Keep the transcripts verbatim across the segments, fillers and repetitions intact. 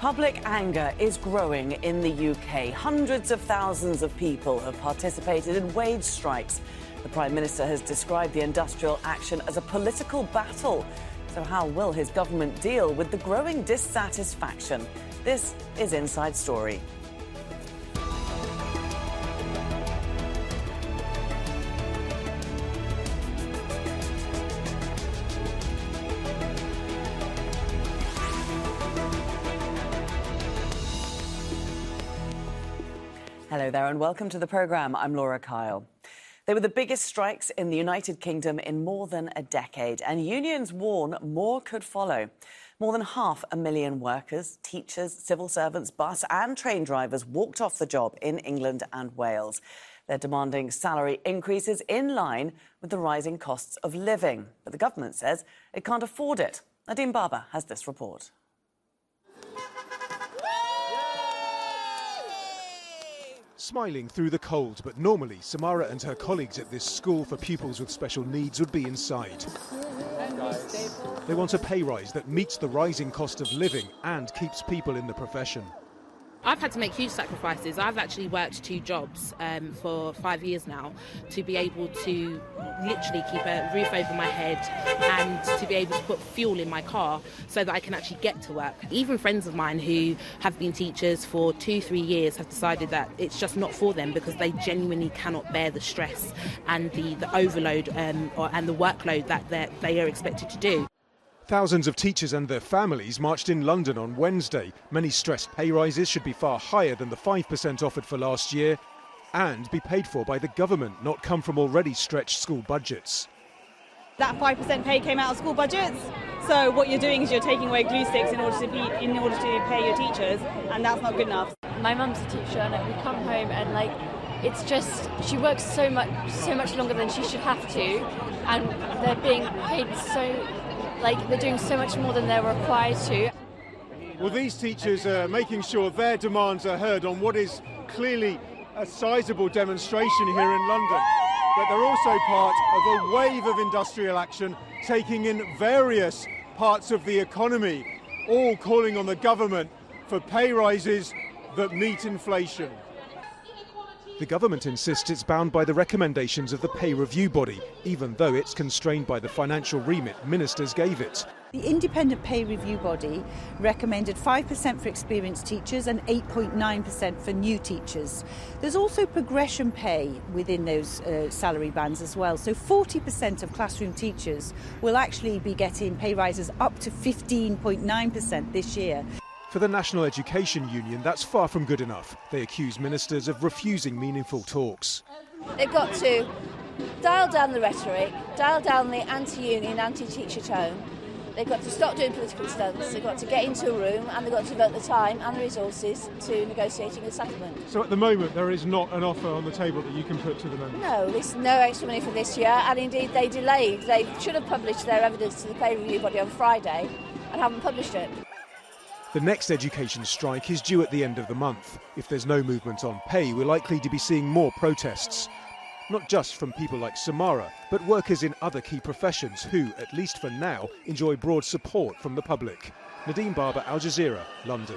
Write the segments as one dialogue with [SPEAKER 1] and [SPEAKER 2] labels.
[SPEAKER 1] Public anger is growing in the U K. Hundreds of thousands of people have participated in wage strikes. The Prime Minister has described the industrial action as a political battle. So how will his government deal with the growing dissatisfaction? This is Inside Story. Hello there and welcome to the programme. I'm Laura Kyle. They were the biggest strikes in the United Kingdom in more than a decade, and unions warn more could follow. More than half a million workers, teachers, civil servants, bus and train drivers walked off the job in England and Wales. They're demanding salary increases in line with the rising costs of living. But the government says it can't afford it. Nadeem Barber has this report.
[SPEAKER 2] Smiling through the cold, but normally Samara and her colleagues at this school for pupils with special needs would be inside. They want a pay rise that meets the rising cost of living and keeps people in the profession.
[SPEAKER 3] I've had to make huge sacrifices. I've actually worked two jobs um, for five years now to be able to literally keep a roof over my head and to be able to put fuel in my car so that I can actually get to work. Even friends of mine who have been teachers for two, three years have decided that it's just not for them because they genuinely cannot bear the stress and the, the overload um, or, and the workload that they are expected to do.
[SPEAKER 2] Thousands of teachers and their families marched in London on Wednesday. Many stressed pay rises should be far higher than the five percent offered for last year and be paid for by the government, not come from already stretched school budgets.
[SPEAKER 4] That five percent pay came out of school budgets, so what you're doing is you're taking away glue sticks in order to be, in order to pay your teachers, and that's not good enough.
[SPEAKER 5] My mum's a teacher and we come home and like it's just she works so much so much longer than she should have to, and they're being paid so like they're doing so much more than they're required to.
[SPEAKER 2] Well, these teachers are making sure their demands are heard on what is clearly a sizable demonstration here in London. But they're also part of a wave of industrial action taking in various parts of the economy, all calling on the government for pay rises that meet inflation. The government insists it's bound by the recommendations of the pay review body, even though it's constrained by the financial remit ministers gave it.
[SPEAKER 6] The independent pay review body recommended five percent for experienced teachers and eight point nine percent for new teachers. There's also progression pay within those uh, salary bands as well. So forty percent of classroom teachers will actually be getting pay rises up to fifteen point nine percent this year.
[SPEAKER 2] For the National Education Union, that's far from good enough. They accuse ministers of refusing meaningful talks.
[SPEAKER 7] They've got to dial down the rhetoric, dial down the anti-union, anti-teacher tone. They've got to stop doing political stunts. They've got to get into a room and they've got to devote the time and the resources to negotiating a settlement.
[SPEAKER 2] So at the moment there is not an offer on the table that you can put to the members?
[SPEAKER 7] No, there's no extra money for this year, and indeed they delayed. They should have published their evidence to the pay review body on Friday and haven't published it.
[SPEAKER 2] The next education strike is due at the end of the month. If there's no movement on pay, we're likely to be seeing more protests. Not just from people like Samara, but workers in other key professions who, at least for now, enjoy broad support from the public. Nadeem Barber, Al Jazeera, London.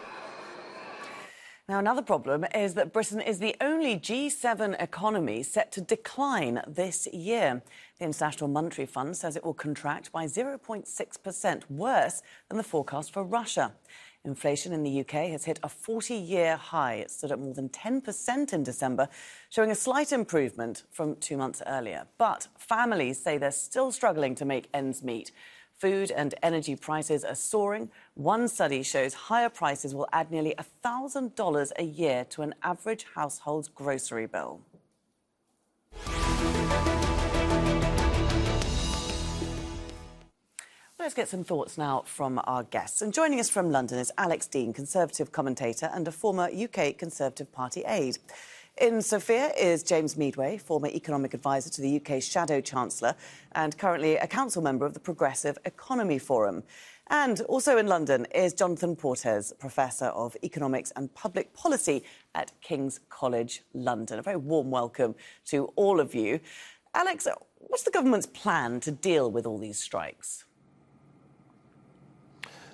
[SPEAKER 1] Now, another problem is that Britain is the only G seven economy set to decline this year. The International Monetary Fund says it will contract by zero point six percent, worse than the forecast for Russia. Inflation in the U K has hit a forty-year high. It stood at more than ten percent in December, showing a slight improvement from two months earlier. But families say they're still struggling to make ends meet. Food and energy prices are soaring. One study shows higher prices will add nearly one thousand dollars a year to an average household's grocery bill. Let's get some thoughts now from our guests. And joining us from London is Alex Dean, Conservative commentator and a former U K Conservative Party aide. In Sofia is James Meadway, former economic advisor to the U K's Shadow Chancellor and currently a council member of the Progressive Economy Forum. And also in London is Jonathan Portes, Professor of Economics and Public Policy at King's College London. A very warm welcome to all of you. Alex, what's the government's plan to deal with all these strikes?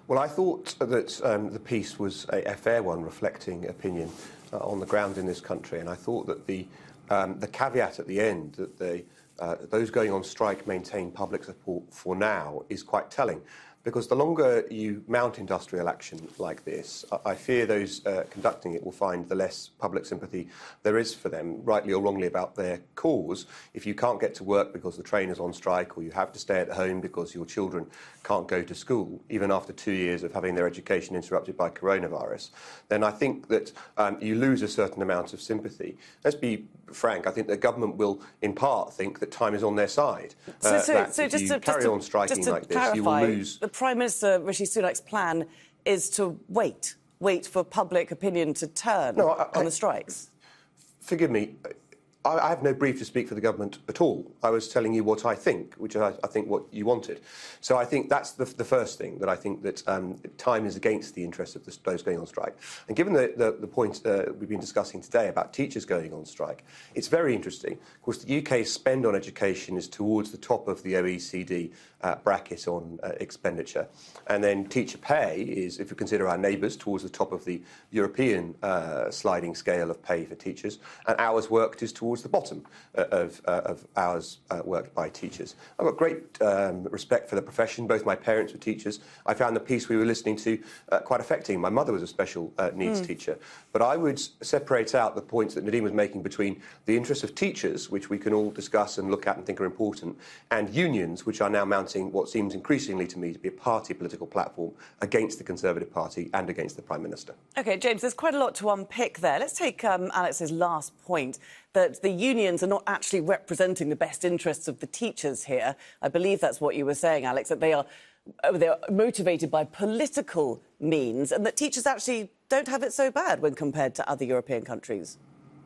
[SPEAKER 8] Well, I thought that um, the piece was a, a fair one, reflecting opinion uh, on the ground in this country, and I thought that the um, the caveat at the end that they, uh, those going on strike maintain public support for now is quite telling. Because the longer you mount industrial action like this, I fear those uh, conducting it will find the less public sympathy there is for them, rightly or wrongly, about their cause. If you can't get to work because the train is on strike, or you have to stay at home because your children can't go to school, even after two years of having their education interrupted by coronavirus, then I think that um, you lose a certain amount of sympathy. Let's be frank, I think the government will, in part, think that time is on their side.
[SPEAKER 1] So,
[SPEAKER 8] uh,
[SPEAKER 1] so,
[SPEAKER 8] that
[SPEAKER 1] so
[SPEAKER 8] if
[SPEAKER 1] just
[SPEAKER 8] you
[SPEAKER 1] to,
[SPEAKER 8] carry
[SPEAKER 1] just
[SPEAKER 8] on
[SPEAKER 1] to,
[SPEAKER 8] striking
[SPEAKER 1] just to
[SPEAKER 8] like
[SPEAKER 1] clarify,
[SPEAKER 8] this, you will lose...
[SPEAKER 1] The Prime Minister Rishi Sunak's plan is to wait, wait for public opinion to turn
[SPEAKER 8] no, I,
[SPEAKER 1] on
[SPEAKER 8] I,
[SPEAKER 1] the strikes.
[SPEAKER 8] Forgive me, I, I have no brief to speak for the government at all. I was telling you what I think, which I, I think what you wanted. So I think that's the, the first thing, that I think that um, time is against the interests of the, those going on strike. And given the, the, the point uh, we've been discussing today about teachers going on strike, it's very interesting. Of course, the U K's spend on education is towards the top of the O E C D uh, bracket on uh, expenditure. And then teacher pay is, if you consider our neighbours, towards the top of the European uh, sliding scale of pay for teachers. And hours worked is towards the bottom uh, of, uh, of hours uh, worked by teachers. I've got great um, respect for the profession. Both my parents were teachers. I found the piece we were listening to uh, quite affecting. My mother was a special uh, needs mm. teacher. But I would separate out the points that Nadine was making between the interests of teachers, which we can all discuss and look at and think are important, and unions, which are now mounting what seems increasingly to me to be a party political platform against the Conservative Party and against the Prime Minister. OK,
[SPEAKER 1] James, there's quite a lot to unpick there. Let's take um, Alex's last point, that the unions are not actually representing the best interests of the teachers here. I believe that's what you were saying, Alex, that they are, they are motivated by political means, and that teachers actually don't have it so bad when compared to other European countries.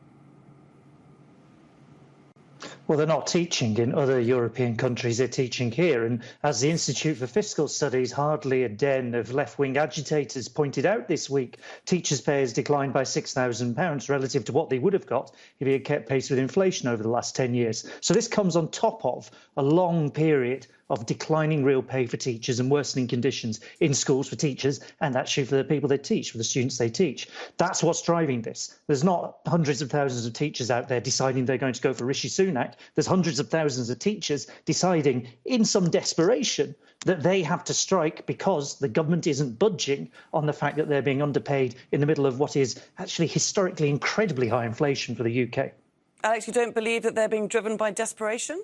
[SPEAKER 9] Well, they're not teaching in other European countries, they're teaching here. And as the Institute for Fiscal Studies, hardly a den of left-wing agitators, pointed out this week, teachers' pay has declined by six thousand pounds relative to what they would have got if he had kept pace with inflation over the last ten years. So this comes on top of a long period of declining real pay for teachers and worsening conditions in schools for teachers, and actually for the people they teach, for the students they teach. That's what's driving this. There's not hundreds of thousands of teachers out there deciding they're going to go for Rishi Sunak. There's hundreds of thousands of teachers deciding, in some desperation, that they have to strike because the government isn't budging on the fact that they're being underpaid in the middle of what is actually historically incredibly high inflation for the U K.
[SPEAKER 1] Alex, you don't believe that they're being driven by desperation?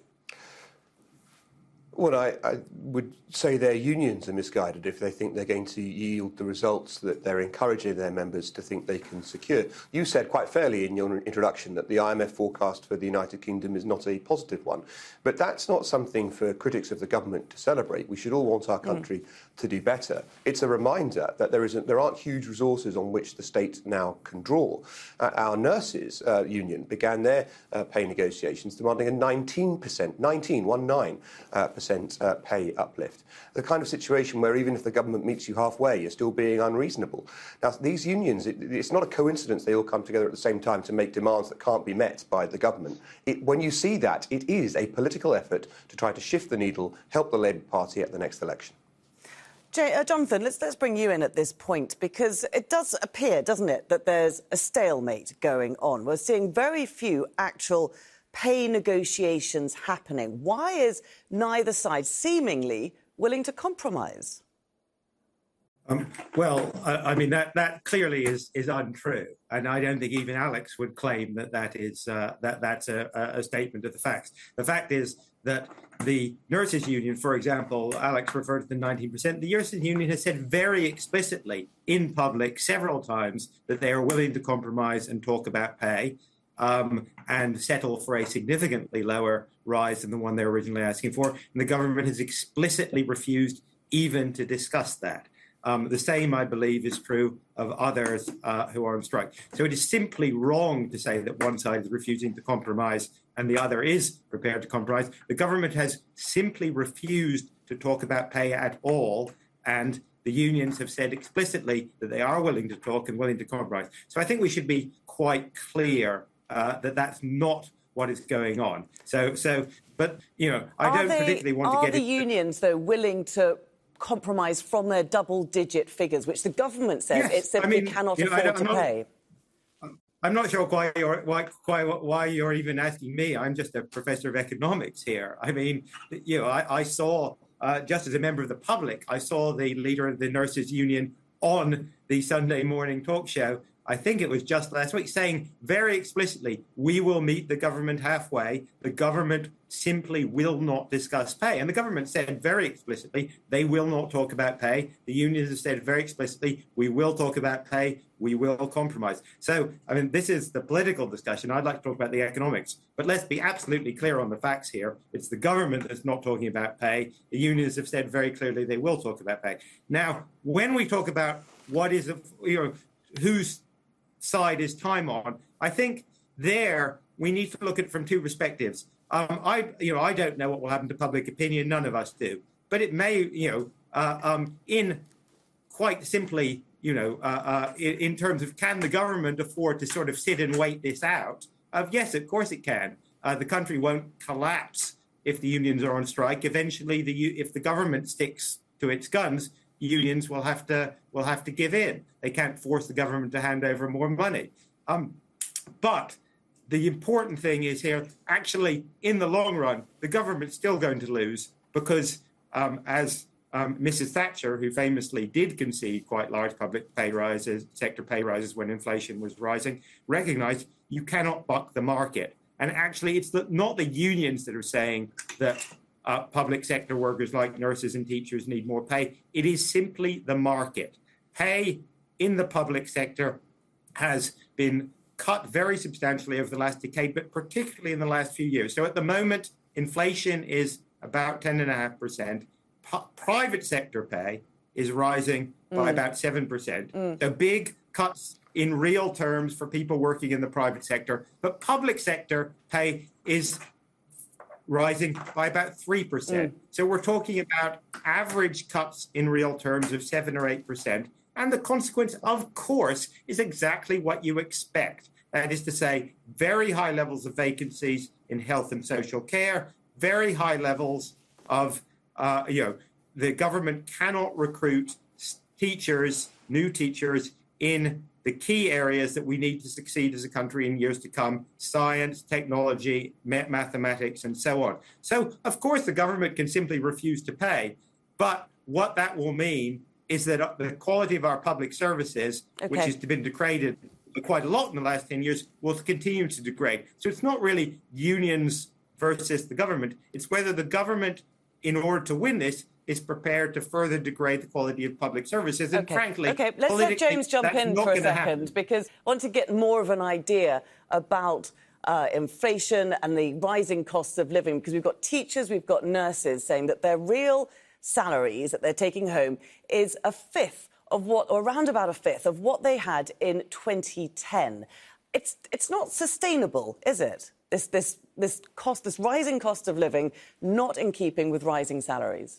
[SPEAKER 8] Well, I, I would say their unions are misguided if they think they're going to yield the results that they're encouraging their members to think they can secure. You said quite fairly in your introduction that the I M F forecast for the United Kingdom is not a positive one. But that's not something for critics of the government to celebrate. We should all want our country mm. to do better. It's a reminder that there, isn't, there aren't huge resources on which the state now can draw. Uh, our nurses uh, union began their uh, pay negotiations demanding a nineteen percent, nineteen, one nine, uh, percent Uh, pay uplift. The kind of situation where even if the government meets you halfway, you're still being unreasonable. Now, these unions, it, it's not a coincidence they all come together at the same time to make demands that can't be met by the government. It, when you see that, it is a political effort to try to shift the needle, help the Labour Party at the next election.
[SPEAKER 1] Jay, uh, Jonathan, let's, let's bring you in at this point, because it does appear, doesn't it, that there's a stalemate going on. We're seeing very few actual pay negotiations happening. Why is neither side seemingly willing to compromise?
[SPEAKER 10] Um, well, I, I mean, that, that clearly is, is untrue. And I don't think even Alex would claim that, that is, uh, that that's a, a statement of the facts. The fact is that the nurses union, for example, Alex referred to the nineteen percent. The nurses union has said very explicitly in public several times that they are willing to compromise and talk about pay. Um, and settle for a significantly lower rise than the one they were originally asking for. And the government has explicitly refused even to discuss that. Um, the same, I believe, is true of others uh, who are on strike. So it is simply wrong to say that one side is refusing to compromise and the other is prepared to compromise. The government has simply refused to talk about pay at all, and the unions have said explicitly that they are willing to talk and willing to compromise. So I think we should be quite clear Uh, that that's not what is going on. So, so, but you know, I
[SPEAKER 1] are
[SPEAKER 10] don't
[SPEAKER 1] they,
[SPEAKER 10] particularly want to get.
[SPEAKER 1] Are the
[SPEAKER 10] it...
[SPEAKER 1] unions, though, willing to compromise from their double-digit figures, which the government says
[SPEAKER 10] Yes,
[SPEAKER 1] it simply
[SPEAKER 10] I mean,
[SPEAKER 1] cannot
[SPEAKER 10] you know,
[SPEAKER 1] afford to
[SPEAKER 10] not,
[SPEAKER 1] pay?
[SPEAKER 10] I'm not sure why you're why, why why you're even asking me. I'm just a professor of economics here. I mean, you know, I, I saw uh, just as a member of the public, I saw the leader of the nurses union on the Sunday morning talk show. I think it was just last week, saying very explicitly, we will meet the government halfway. The government simply will not discuss pay. And the government said very explicitly, they will not talk about pay. The unions have said very explicitly, we will talk about pay. We will compromise. So, I mean, this is the political discussion. I'd like to talk about the economics. But let's be absolutely clear on the facts here. It's the government that's not talking about pay. The unions have said very clearly they will talk about pay. Now, when we talk about what is, a, you know, who's side is time on, I think there we need to look at it from two perspectives. Um, I, you know, I don't know what will happen to public opinion. None of us do. But it may, you know, uh, um, in quite simply, you know, uh, uh, in, in terms of can the government afford to sort of sit and wait this out? Uh, yes, of course it can. Uh, the country won't collapse if the unions are on strike. Eventually, the if the government sticks to its guns, unions will have to will have to give in. They can't force the government to hand over more money. Um, but the important thing is here, actually, in the long run, the government's still going to lose because, um, as um, Missus Thatcher, who famously did concede quite large public pay rises, sector pay rises when inflation was rising, recognized you cannot buck the market. And actually, it's the, not the unions that are saying that Uh, public sector workers like nurses and teachers need more pay. It is simply the market. Pay in the public sector has been cut very substantially over the last decade, but particularly in the last few years. So at the moment, inflation is about ten point five percent. P- private sector pay is rising by mm. about seven percent. Mm. So big cuts in real terms for people working in the private sector. But public sector pay is rising by about three percent. Mm. So we're talking about average cuts in real terms of seven or eight percent. And the consequence, of course, is exactly what you expect. That is to say, very high levels of vacancies in health and social care, very high levels of, uh, you know, the government cannot recruit teachers, new teachers in the key areas that we need to succeed as a country in years to come: science, technology, ma- mathematics, and so on. So, of course, the government can simply refuse to pay. But what that will mean is that the quality of our public services, okay. which has been degraded quite a lot in the last ten years, will continue to degrade. So it's not really unions versus the government. It's whether the government, in order to win this, is prepared to further degrade the quality of public services. And
[SPEAKER 1] okay.
[SPEAKER 10] frankly,
[SPEAKER 1] okay, let's let James jump in for a second, happen. because I want to get more of an idea about uh, inflation and the rising costs of living, because we've got teachers, we've got nurses saying that their real salaries that they're taking home is a fifth of what, or around about a fifth of what they had in twenty ten. It's it's not sustainable, is it? This this this cost, this rising cost of living, not in keeping with rising salaries.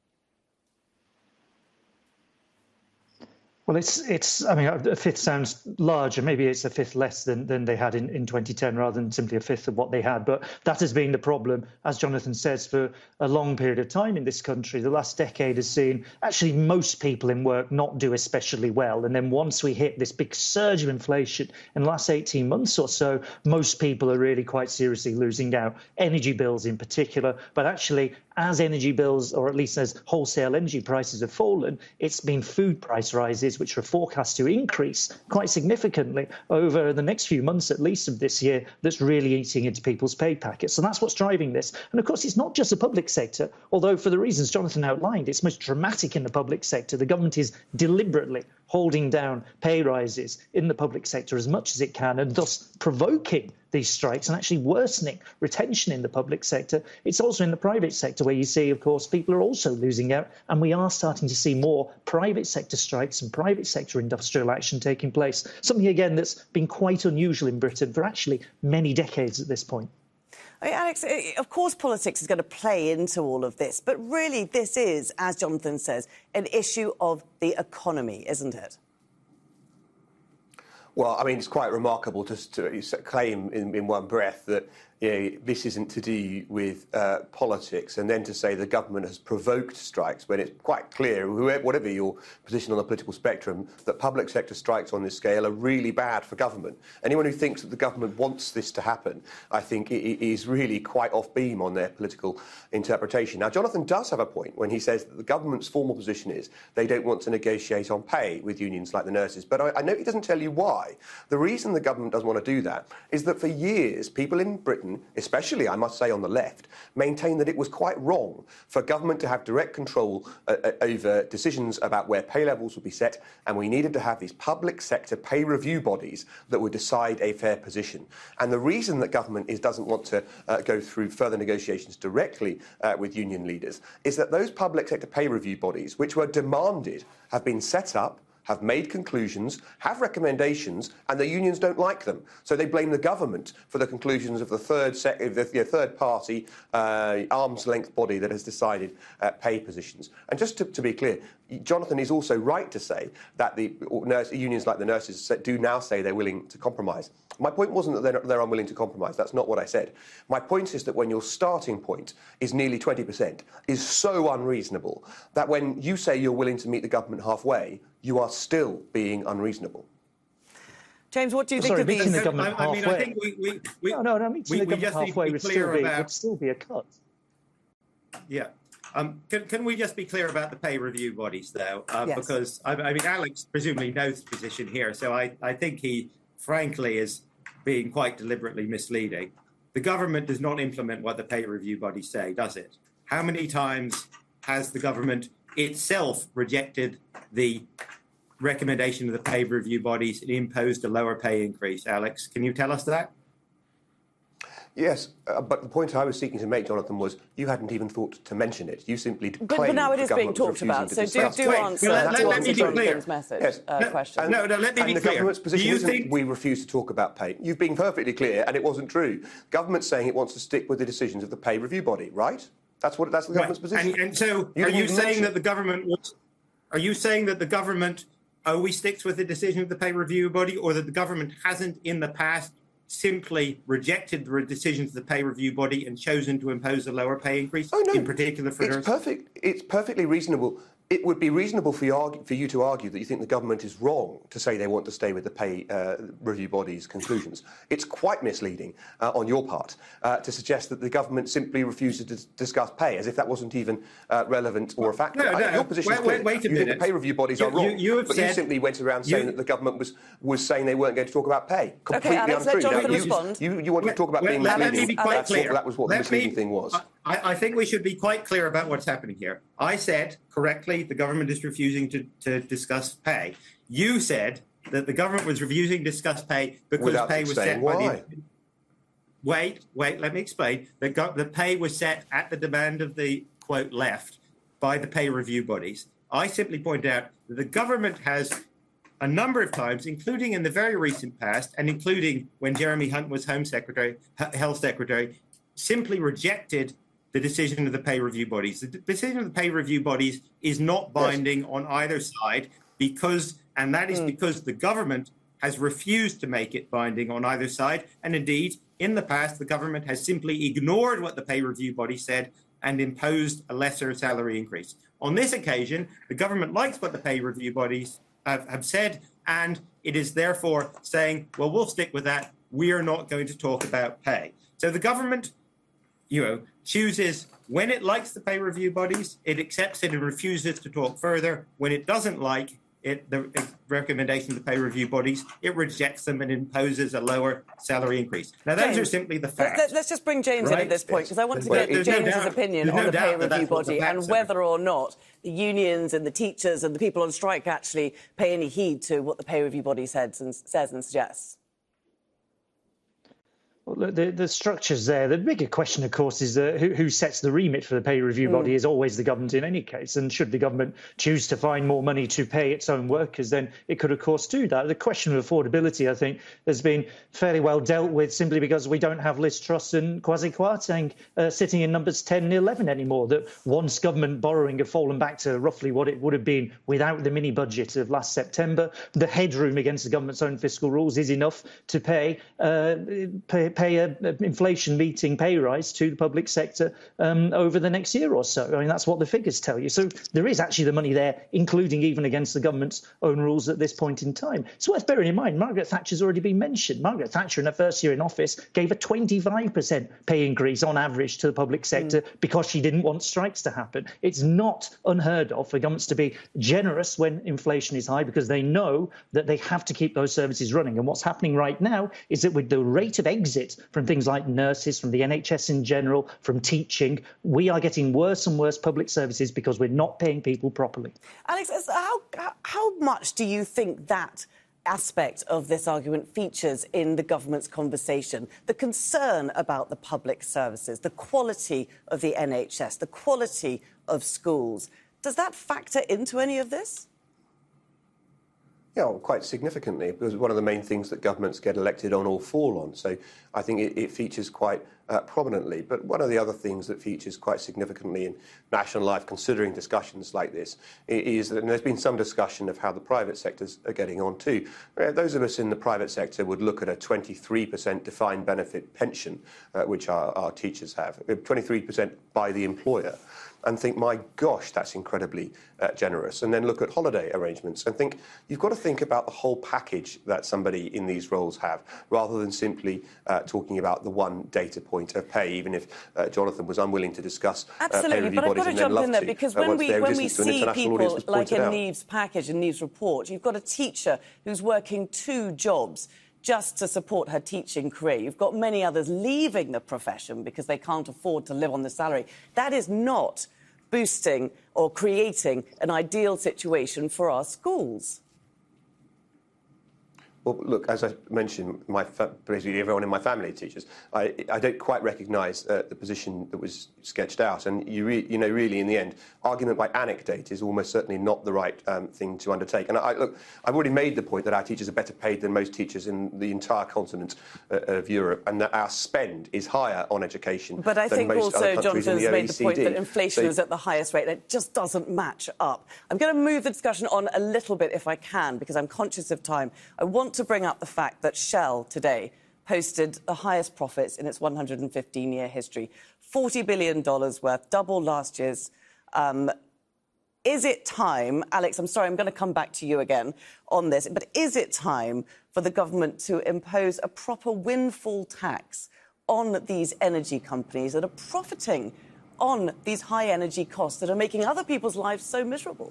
[SPEAKER 9] Well, it's, it's. I mean, a fifth sounds large, and maybe it's a fifth less than, than they had in, in twenty ten, rather than simply a fifth of what they had. But that has been the problem, as Jonathan says, for a long period of time in this country. The last decade has seen actually most people in work not do especially well. And then once we hit this big surge of inflation in the last eighteen months or so, most people are really quite seriously losing out. Energy bills in particular, but actually, as energy bills, or at least as wholesale energy prices have fallen, it's been food price rises, which are forecast to increase quite significantly over the next few months, at least of this year, that's really eating into people's pay packets. So that's what's driving this. And of course, it's not just the public sector, although for the reasons Jonathan outlined, it's most dramatic in the public sector. The government is deliberately holding down pay rises in the public sector as much as it can, and thus provoking these strikes and actually worsening retention in the public sector. It's also in the private sector where you see, of course, people are also losing out, and we are starting to see more private sector strikes and private sector industrial action taking place, something, again, that's been quite unusual in Britain for actually many decades at this point.
[SPEAKER 1] Alex, of course politics is going to play into all of this, but really this is, as Jonathan says, an issue of the economy, isn't it?
[SPEAKER 8] Well, I mean, it's quite remarkable to, to claim in, in one breath that you know, this isn't to do with uh, politics, and then to say the government has provoked strikes when it's quite clear, whoever, whatever your position on the political spectrum, that public sector strikes on this scale are really bad for government. Anyone who thinks that the government wants this to happen, I think, is really quite off beam on their political interpretation. Now, Jonathan does have a point when he says that the government's formal position is they don't want to negotiate on pay with unions like the nurses. But I, I know he doesn't tell you why. The reason the government doesn't want to do that is that for years, people in Britain, especially, I must say, on the left, maintained that it was quite wrong for government to have direct control uh, over decisions about where pay levels would be set, and we needed to have these public sector pay review bodies that would decide a fair position. And the reason that government is, doesn't want to uh, go through further negotiations directly uh, with union leaders is that those public sector pay review bodies, which were demanded, have been set up, have made conclusions, have recommendations, and the unions don't like them. So they blame the government for the conclusions of the third, sec- the, the third party, uh, arm's length body that has decided uh, pay positions. And just to, to be clear, Jonathan is also right to say that the nurse, unions like the nurses do now say they're willing to compromise. My point wasn't that they're, they're unwilling to compromise. That's not what I said. My point is that when your starting point is nearly twenty percent, is so unreasonable that when you say you're willing to meet the government halfway, you are still being unreasonable.
[SPEAKER 1] James, what do you
[SPEAKER 9] well,
[SPEAKER 1] think
[SPEAKER 9] sorry,
[SPEAKER 1] of these?
[SPEAKER 9] The government
[SPEAKER 10] I, I
[SPEAKER 9] halfway.
[SPEAKER 10] mean, I think we... we, we
[SPEAKER 9] no, no, no, meeting
[SPEAKER 10] we,
[SPEAKER 9] the government halfway would still, be,
[SPEAKER 10] about...
[SPEAKER 9] would still be a cut.
[SPEAKER 10] Yeah. Um, can, can we just be clear about the pay review bodies, though? Uh,
[SPEAKER 1] yes.
[SPEAKER 10] Because, I, I mean, Alex presumably knows the position here, so I, I think he, frankly, is being quite deliberately misleading. The government does not implement what the pay review bodies say, does it? How many times has the government itself rejected the recommendation of the pay review bodies and imposed a lower pay increase? Alex, can you tell us that?
[SPEAKER 8] Yes, uh, but the point I was seeking to make, Jonathan, was you hadn't even thought to mention it. You simply claimed
[SPEAKER 1] But, but now it is being talked
[SPEAKER 8] refusing
[SPEAKER 1] about,
[SPEAKER 8] to
[SPEAKER 1] so do,
[SPEAKER 8] discuss.
[SPEAKER 1] do
[SPEAKER 10] Wait,
[SPEAKER 1] answer,
[SPEAKER 10] well, let-
[SPEAKER 1] do
[SPEAKER 10] let
[SPEAKER 1] answer
[SPEAKER 10] me be clear.
[SPEAKER 1] Jonathan's message,
[SPEAKER 8] Yes.
[SPEAKER 1] uh,
[SPEAKER 10] No,
[SPEAKER 1] question.
[SPEAKER 10] and- No, no, let me
[SPEAKER 8] and
[SPEAKER 10] be
[SPEAKER 8] the
[SPEAKER 10] clear.
[SPEAKER 8] government's position
[SPEAKER 10] Do you
[SPEAKER 8] isn't
[SPEAKER 10] think...
[SPEAKER 8] we refuse to talk about pay. You've been perfectly clear, and it wasn't true. Government's saying it wants to stick with the decisions of the pay review body, right? That's what that's the government's
[SPEAKER 10] Right.
[SPEAKER 8] position.
[SPEAKER 10] And, and so,
[SPEAKER 8] You
[SPEAKER 10] are
[SPEAKER 8] didn't
[SPEAKER 10] you
[SPEAKER 8] even
[SPEAKER 10] saying
[SPEAKER 8] mention
[SPEAKER 10] that
[SPEAKER 8] it.
[SPEAKER 10] the government was, are you saying that the government always sticks with the decision of the pay review body, or that the government hasn't in the past simply rejected the decisions of the pay review body and chosen to impose a lower pay increase,
[SPEAKER 8] Oh, no.
[SPEAKER 10] in particular for
[SPEAKER 8] it's
[SPEAKER 10] nurses?
[SPEAKER 8] perfect. It's perfectly reasonable. It would be reasonable for you, argue, for you to argue that you think the government is wrong to say they want to stay with the pay uh, review body's conclusions. It's quite misleading uh, on your part uh, to suggest that the government simply refuses to discuss pay, as if that wasn't even uh, relevant or a factor.
[SPEAKER 10] No, no,
[SPEAKER 8] I think your position
[SPEAKER 10] wait,
[SPEAKER 8] is clear.
[SPEAKER 10] wait, wait a
[SPEAKER 8] you
[SPEAKER 10] minute.
[SPEAKER 8] think the pay review bodies
[SPEAKER 10] You-
[SPEAKER 8] are wrong,
[SPEAKER 10] you- you have
[SPEAKER 8] but
[SPEAKER 10] said-
[SPEAKER 8] you simply went around saying
[SPEAKER 10] you-
[SPEAKER 8] that the government was, was saying they weren't going to talk about pay. Completely
[SPEAKER 1] Alex, let
[SPEAKER 8] untrue.
[SPEAKER 1] Jonathan
[SPEAKER 8] Now,
[SPEAKER 1] respond.
[SPEAKER 8] you, you, you wanted to talk about
[SPEAKER 10] Let-
[SPEAKER 8] being
[SPEAKER 10] let
[SPEAKER 8] misleading.
[SPEAKER 10] me be quite
[SPEAKER 8] That's
[SPEAKER 10] clear.
[SPEAKER 8] What, that was what
[SPEAKER 10] Let
[SPEAKER 8] the misleading
[SPEAKER 10] me-
[SPEAKER 8] thing was.
[SPEAKER 10] I, I think we should be quite clear about what's happening here. I said correctly the government is refusing to, to discuss pay. You said that the government was refusing to discuss pay because
[SPEAKER 8] Without
[SPEAKER 10] pay was
[SPEAKER 8] saying
[SPEAKER 10] set
[SPEAKER 8] why.
[SPEAKER 10] by the. Wait, wait, let me explain. The, go- the pay was set at the demand of the, quote, left by the pay review bodies. I simply point out that the government has a number of times, including in the very recent past, and including when Jeremy Hunt was Home Secretary, H- Health Secretary, simply rejected the decision of the pay review bodies. The decision of the pay review bodies is not binding yes. on either side because, and that is mm. because the government has refused to make it binding on either side. And indeed, in the past, the government has simply ignored what the pay review body said and imposed a lesser salary increase. On this occasion, the government likes what the pay review bodies have, have said, and it is therefore saying, well, we'll stick with that. We are not going to talk about pay. So the government, you know, chooses when it likes the pay review bodies, it accepts it and refuses to talk further. When it doesn't like it, the recommendation of the pay review bodies, it rejects them and imposes a lower salary increase. Now, those
[SPEAKER 1] James,
[SPEAKER 10] are simply the facts.
[SPEAKER 1] Let's, let's just bring James
[SPEAKER 10] right?
[SPEAKER 1] in at this point, because I want to
[SPEAKER 8] Well,
[SPEAKER 1] get
[SPEAKER 8] there's no
[SPEAKER 1] James's
[SPEAKER 10] doubt-
[SPEAKER 1] opinion
[SPEAKER 10] there's
[SPEAKER 1] on
[SPEAKER 10] no
[SPEAKER 1] the pay
[SPEAKER 10] doubt that
[SPEAKER 1] review
[SPEAKER 10] that's what the
[SPEAKER 1] body and
[SPEAKER 10] facts are.
[SPEAKER 1] whether or not the unions and the teachers and the people on strike actually pay any heed to what the pay review body says and, says and suggests.
[SPEAKER 9] Well, the, the structure's there. The bigger question, of course, is uh, who, who sets the remit for the pay review body mm. is always the government in any case. And should the government choose to find more money to pay its own workers, then it could, of course, do that. The question of affordability, I think, has been fairly well dealt with simply because we don't have Liz Truss and Kwasi Kwarteng uh, sitting in numbers ten and eleven anymore. That once government borrowing have fallen back to roughly what it would have been without the mini-budget of last September. The headroom against the government's own fiscal rules is enough to pay, uh, pay pay a, a inflation-meeting pay rise to the public sector um, over the next year or so. I mean, that's what the figures tell you. So there is actually the money there, including even against the government's own rules at this point in time. It's worth bearing in mind, Margaret Thatcher's already been mentioned. Margaret Thatcher, in her first year in office, gave a twenty-five percent pay increase on average to the public sector mm. because she didn't want strikes to happen. It's not unheard of for governments to be generous when inflation is high because they know that they have to keep those services running. And what's happening right now is that with the rate of exit from things like nurses, from the N H S in general, from teaching, we are getting worse and worse public services because we're not paying people properly.
[SPEAKER 1] Alex, how, how much do you think that aspect of this argument features in the government's conversation? The concern about the public services, the quality of the N H S, the quality of schools. Does that factor into any of this?
[SPEAKER 8] Yeah, well, quite significantly, because one of the main things that governments get elected on or fall on. So I think it, it features quite uh, prominently. But one of the other things that features quite significantly in national life, considering discussions like this, is that and there's been some discussion of how the private sectors are getting on too. Uh, those of us in the private sector would look at a twenty-three percent defined benefit pension, uh, which our, our teachers have, twenty-three percent by the employer, and think, my gosh, that's incredibly uh, generous. And then look at holiday arrangements and think, you've got to think about the whole package that somebody in these roles have, rather than simply uh, talking about the one data point of pay, even if uh, Jonathan was unwilling to discuss uh, pay review bodies and then love to.
[SPEAKER 1] Absolutely, but I've got to jump in there, because
[SPEAKER 8] uh,
[SPEAKER 1] when we, when we see people like in
[SPEAKER 8] out.
[SPEAKER 1] Neve's package and Neve's report, you've got a teacher who's working two jobs just to support her teaching career. You've got many others leaving the profession because they can't afford to live on the salary. That is not boosting or creating an ideal situation for our schools.
[SPEAKER 8] Well, look, as I mentioned, my fa- basically everyone in my family teachers. I, I don't quite recognise uh, the position that was sketched out, and you, re- you know, really, in the end, argument by anecdote is almost certainly not the right um, thing to undertake. And I, look, I've already made the point that our teachers are better paid than most teachers in the entire continent uh, of Europe, and that our spend is higher on education.
[SPEAKER 1] But I
[SPEAKER 8] than
[SPEAKER 1] think
[SPEAKER 8] most
[SPEAKER 1] also
[SPEAKER 8] other countries
[SPEAKER 1] Jonathan's
[SPEAKER 8] in the
[SPEAKER 1] made
[SPEAKER 8] O E C D.
[SPEAKER 1] the point that inflation
[SPEAKER 8] so,
[SPEAKER 1] is at the highest rate. It just doesn't match up. I'm going to move the discussion on a little bit, if I can, because I'm conscious of time. I want to bring up the fact that Shell today posted the highest profits in its one hundred fifteen year history, forty billion dollars worth, double last year's. Um, is it time, Alex, I'm sorry, I'm going to come back to you again on this, but is it time for the government to impose a proper windfall tax on these energy companies that are profiting on these high energy costs that are making other people's lives so miserable?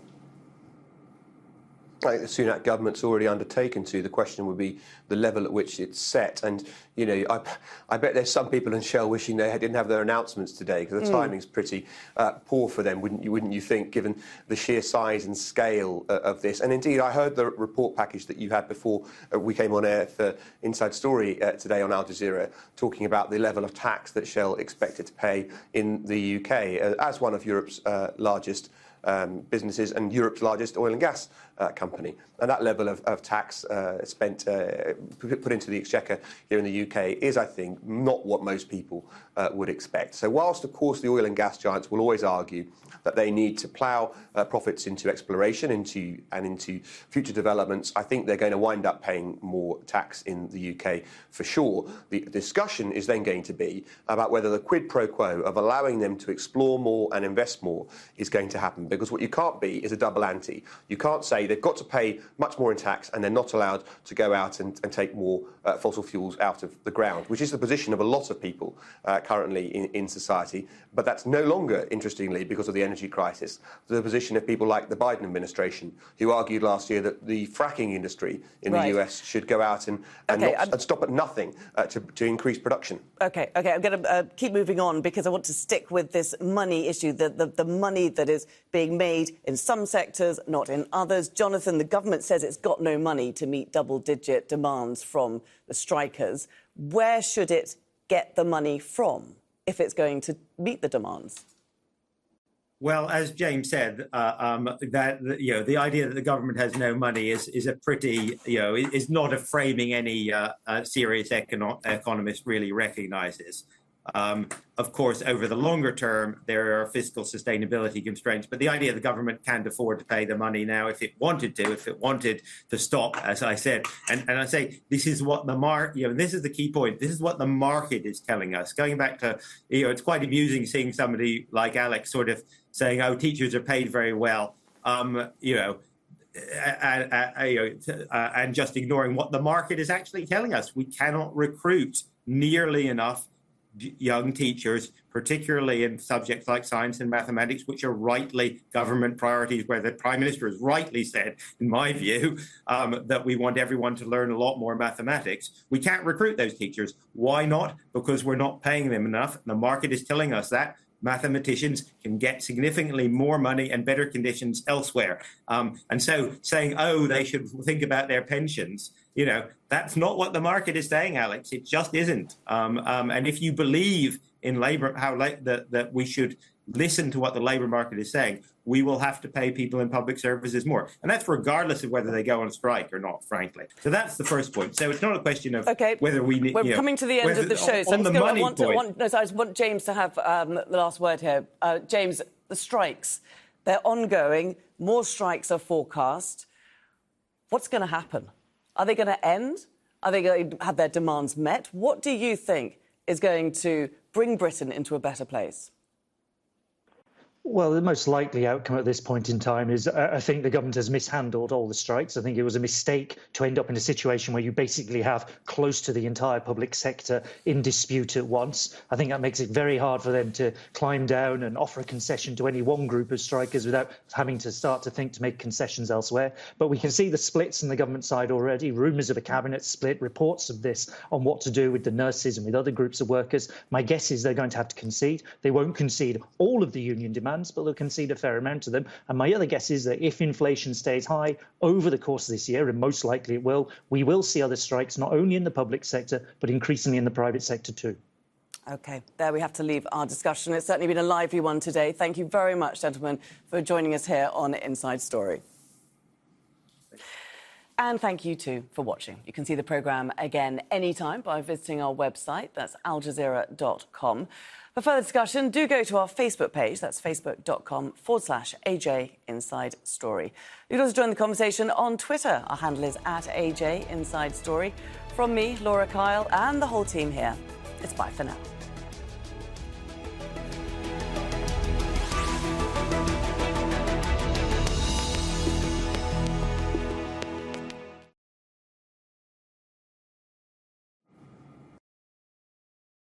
[SPEAKER 8] I think the Sunak government's already undertaken to. The question would be the level at which it's set. And, you know, I, I bet there's some people in Shell wishing they didn't have their announcements today, because the mm. timing's pretty uh, poor for them, wouldn't you, wouldn't you think, given the sheer size and scale uh, of this. And indeed, I heard the report package that you had before uh, we came on air for Inside Story uh, today on Al Jazeera, talking about the level of tax that Shell expected to pay in the U K uh, as one of Europe's uh, largest Um, businesses and Europe's largest oil and gas uh, company. And that level of, of tax uh, spent, uh, put into the exchequer here in the U K is, I think, not what most people uh, would expect. So whilst, of course, the oil and gas giants will always argue that they need to plough uh, profits into exploration into and into future developments, I think they're going to wind up paying more tax in the U K for sure. The discussion is then going to be about whether the quid pro quo of allowing them to explore more and invest more is going to happen. Because what you can't be is a double ante. You can't say they've got to pay much more in tax and they're not allowed to go out and, and take more uh, fossil fuels out of the ground, which is the position of a lot of people uh, currently in, in society. But that's no longer, interestingly, because of the energy crisis, the position of people like the Biden administration, who argued last year that the fracking industry in right. the U S should go out and, and,
[SPEAKER 1] okay,
[SPEAKER 8] not, and stop at nothing uh, to, to increase production.
[SPEAKER 1] OK, OK, I'm going to uh, keep moving on because I want to stick with this money issue, the, the, the money that is being made in some sectors, not in others. Jonathan, the government says it's got no money to meet double-digit demands from the strikers. Where should it get the money from if it's going to meet the demands?
[SPEAKER 10] Well, as James said, uh, um, that you know the idea that the government has no money is is a pretty you know is not a framing any uh, uh, serious econo- economist really recognises. Um, of course, over the longer term, there are fiscal sustainability constraints, but the idea the government can't afford to pay the money now if it wanted to, if it wanted to stop, as I said, and, and I say this is what the market, you know, this is the key point. This is what the market is telling us. Going back to, you know, it's quite amusing seeing somebody like Alex sort of saying, oh, teachers are paid very well, um, you know, uh, uh, uh, you know uh, and just ignoring what the market is actually telling us. We cannot recruit nearly enough young teachers, particularly in subjects like science and mathematics, which are rightly government priorities, where the Prime Minister has rightly said, in my view, um, that we want everyone to learn a lot more mathematics. We can't recruit those teachers. Why not? Because we're not paying them enough. The market is telling us that. Mathematicians can get significantly more money and better conditions elsewhere. Um, and so saying, oh, they should think about their pensions, you know, that's not what the market is saying, Alex. It just isn't. Um, um, and if you believe in labour, how la- that, that we should listen to what the labour market is saying, we will have to pay people in public services more. And that's regardless of whether they go on strike or not, frankly. So that's the first point. So it's not a question of
[SPEAKER 1] okay.
[SPEAKER 10] whether we need...
[SPEAKER 1] We're
[SPEAKER 10] you know,
[SPEAKER 1] coming to the end of the show. So
[SPEAKER 10] on the
[SPEAKER 1] gonna,
[SPEAKER 10] money
[SPEAKER 1] I want, to,
[SPEAKER 10] point,
[SPEAKER 1] want, no, so I just want James to have um, the last word here. Uh, James, the strikes, they're ongoing. More strikes are forecast. What's going to happen? Are they going to end? Are they going to have their demands met? What do you think is going to bring Britain into a better place?
[SPEAKER 9] Well, the most likely outcome at this point in time is uh, I think the government has mishandled all the strikes. I think it was a mistake to end up in a situation where you basically have close to the entire public sector in dispute at once. I think that makes it very hard for them to climb down and offer a concession to any one group of strikers without having to start to think to make concessions elsewhere. But we can see the splits on the government side already, rumours of a cabinet split, reports of this on what to do with the nurses and with other groups of workers. My guess is they're going to have to concede. They won't concede all of the union demands, but they'll concede a fair amount of them. And my other guess is that if inflation stays high over the course of this year, and most likely it will, we will see other strikes, not only in the public sector, but increasingly in the private sector too.
[SPEAKER 1] OK, there we have to leave our discussion. It's certainly been a lively one today. Thank you very much, gentlemen, for joining us here on Inside Story. And thank you, too, for watching. You can see the programme again anytime by visiting our website. That's al jazeera dot com. For further discussion, do go to our Facebook page. That's facebook.com forward slash AJ Inside Story. You can also join the conversation on Twitter. Our handle is at A J Inside Story. From me, Laura Kyle, and the whole team here, it's bye for now.